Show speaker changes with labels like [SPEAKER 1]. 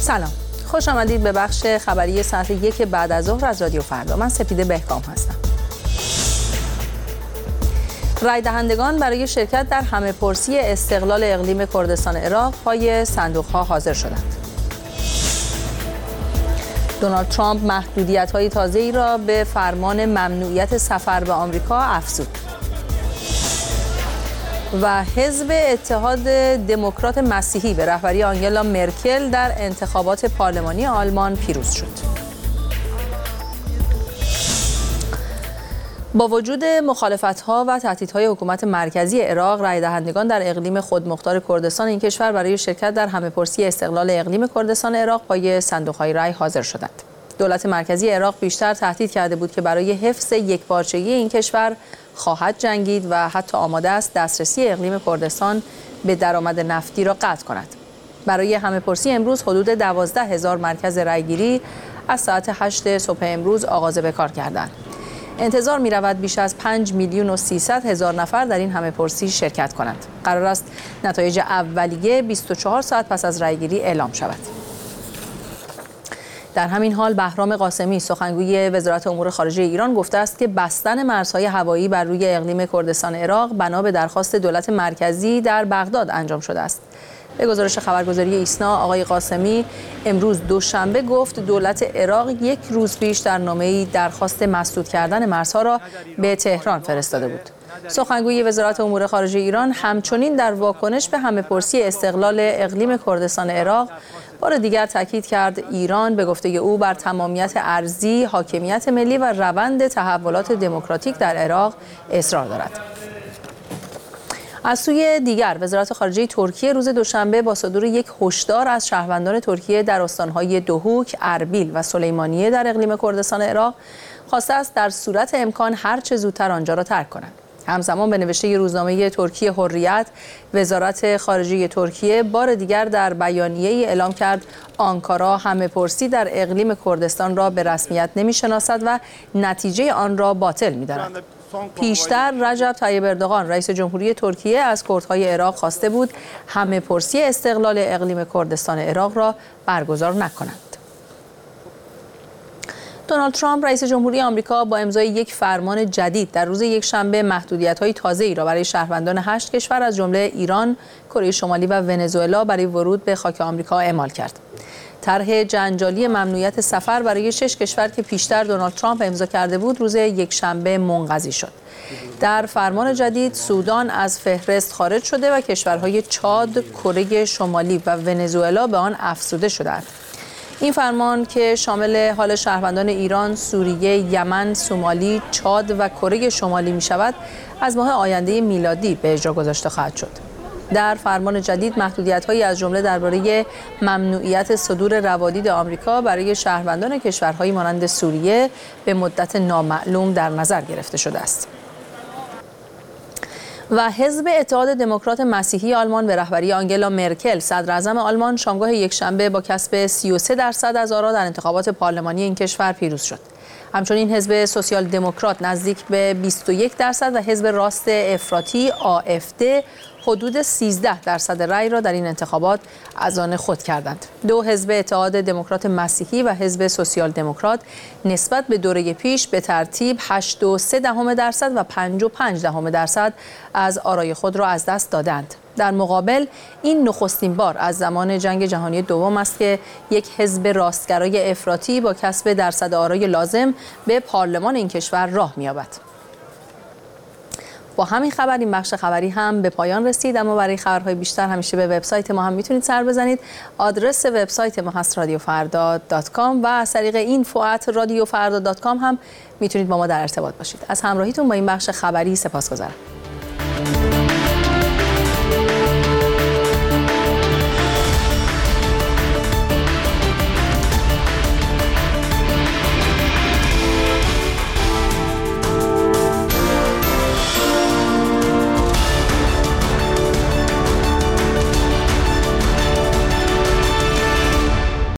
[SPEAKER 1] سلام، خوش آمدید به بخش خبری ساعت 1 بعد از ظهر از رادیو فردا. من سپیده بهکام هستم. رای دهندگان برای شرکت در همه‌پرسی استقلال اقلیم کردستان عراق پای صندوق‌ها حاضر شدند. دونالد ترامپ محدودیت‌های تازه‌ای را به فرمان ممنوعیت سفر به آمریکا افزود. و حزب اتحاد دموکرات مسیحی به رهبری آنگلا مرکل در انتخابات پارلمانی آلمان پیروز شد. با وجود مخالفت‌ها و تهدیدهای حکومت مرکزی عراق، رای دهندگان در اقلیم خودمختار کردستان این کشور برای شرکت در همه‌پرسی استقلال اقلیم کردستان عراق پای صندوق‌های رای حاضر شدند. دولت مرکزی عراق بیشتر تهدید کرده بود که برای حفظ یکپارچگی این کشور خواهد جنگید و حتی آماده است دسترسی اقلیم کردستان به درآمد نفتی را قطع کند. برای همه‌پرسی امروز حدود 12,000 مرکز رایگیری از ساعت 8 صبح امروز آغاز به کار کردند. انتظار می‌رود بیش از 5,300,000 نفر در این همه‌پرسی شرکت کنند. قرار است نتایج اولیه 24 ساعت پس از رایگیری اعلام شود. در همین حال بهرام قاسمی سخنگوی وزارت امور خارجه ایران گفته است که بستن مرزهای هوایی بر روی اقلیم کردستان عراق بنا به درخواست دولت مرکزی در بغداد انجام شده است. به گزارش خبرگزاری ایسنا، آقای قاسمی امروز دوشنبه گفت دولت عراق یک روز پیش در نامه‌ای درخواست مسدود کردن مرزها را به تهران فرستاده بود. سخنگوی وزارت امور خارجه ایران همچنین در واکنش به همه‌پرسی استقلال اقلیم کردستان عراق بار دیگر تاکید کرد ایران به گفته او بر تمامیت ارضی، حاکمیت ملی و روند تحولات دموکراتیک در عراق اصرار دارد. از سوی دیگر وزارت خارجه ترکیه روز دوشنبه با صدور یک هشدار از شهروندان ترکیه در استانهای دهوک، اربیل و سلیمانیه در اقلیم کردستان عراق خواسته است در صورت امکان هر چه زودتر آنجا را ترک کنند. همزمان به نوشته روزنامه ترکیه حریت، وزارت خارجه ترکیه بار دیگر در بیانیه‌ای اعلام کرد آنکارا همه‌پرسی در اقلیم کردستان را به رسمیت نمی‌شناسد و نتیجه آن را باطل می‌داند. پیشتر رجب طیب اردوغان رئیس جمهوری ترکیه از کردهای عراق خواسته بود همه‌پرسی استقلال اقلیم کردستان عراق را برگزار نکنند. دونالد ترامپ رئیس جمهوری آمریکا با امضای یک فرمان جدید در روز یکشنبه محدودیت‌های تازه‌ای را برای شهروندان 8 کشور از جمله ایران، کره شمالی و ونزوئلا برای ورود به خاک آمریکا اعمال کرد. طرح جنجالی ممنوعیت سفر برای 6 کشور که پیشتر دونالد ترامپ امضا کرده بود روز یکشنبه منقضی شد. در فرمان جدید سودان از فهرست خارج شده و کشورهای چاد، کره شمالی و ونزوئلا به آن افزوده شدند. این فرمان که شامل حال شهروندان ایران، سوریه، یمن، سومالی، چاد و کره شمالی می شود، از ماه آینده میلادی به اجرا گذاشته خواهد شد. در فرمان جدید محدودیت‌هایی از جمله درباره ممنوعیت صدور روادید آمریکا برای شهروندان کشورهایی مانند سوریه به مدت نامعلوم در نظر گرفته شده است. و حزب اتحاد دموکرات مسیحی آلمان به رهبری آنگلا مرکل صدراعظم آلمان شامگاه یکشنبه با کسب 33% از آرا در انتخابات پارلمانی این کشور پیروز شد. همچنین حزب سوسیال دموکرات نزدیک به 21% و حزب راست افراطی AfD حدود 13% رأی را در این انتخابات از آن خود کردند. دو حزب اتحاد دموکرات مسیحی و حزب سوسیال دموکرات نسبت به دوره پیش به ترتیب 8.3% و 5.5% از آرای خود را از دست دادند. در مقابل این نخستین بار از زمان جنگ جهانی دوم است که یک حزب راستگرای افراطی با کسب درصد آرای لازم به پارلمان این کشور راه می‌یابد. با همین خبر این بخش خبری هم به پایان رسید، اما برای خبرهای بیشتر همیشه به وبسایت ما هم میتونید سر بزنید. آدرس وبسایت ما هست radiofarda.com و از طریق info@radiofarda.com هم میتونید با ما در ارتباط باشید. از همراهیتون با این بخش خبری سپاسگزارم.